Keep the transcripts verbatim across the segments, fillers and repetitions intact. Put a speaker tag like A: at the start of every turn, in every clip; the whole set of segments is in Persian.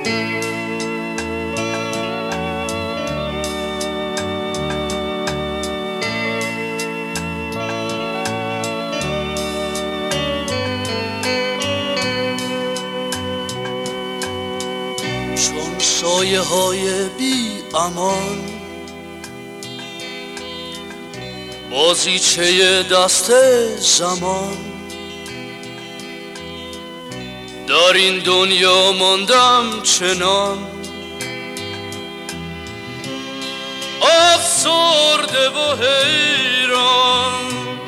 A: چون سایه های بی امان بازیچه دست زمان در این دنیا ماندم چنان افسرده و حیران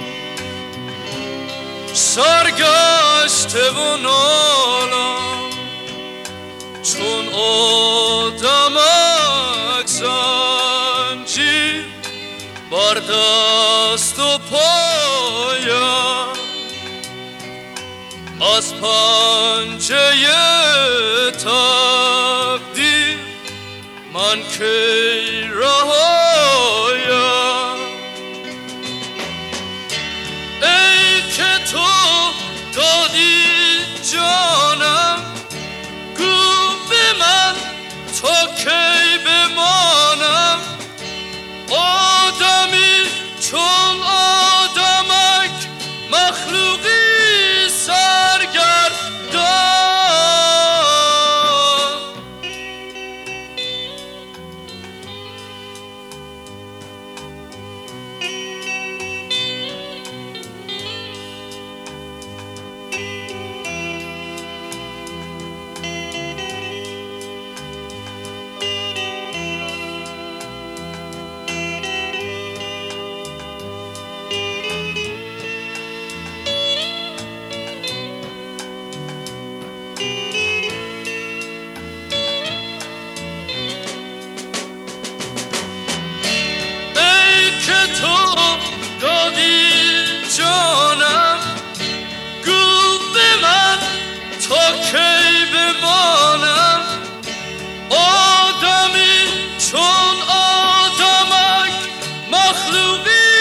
A: سرگشته و نالان چون آدمک زنجیر بر دست و پایم از پنجه تقدیر من کی رهایم ای که تو دادی جانم گو به من تا کی بمانم آدمی چون آدمک مخلوقی سرگردان جانم گو به من تا کی بمانم آدمی چون آدمک مخلوقی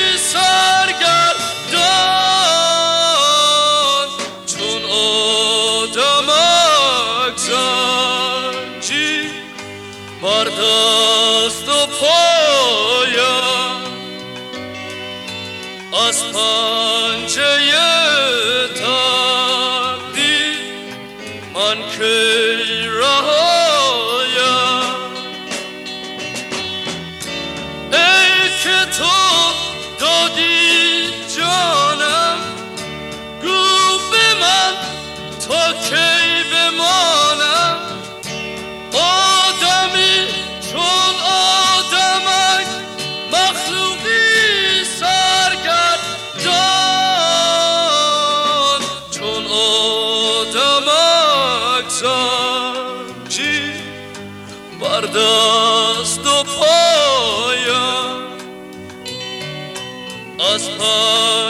A: سرگردان چون آدمک زنجیر بر دست و پایم از پنجه تقدیر من کی رهایم ای که تو دادی جانم گو به من تا کی بمانم آدمی چون آدمک مخلوقی زنجیر بر دست و پایم از پا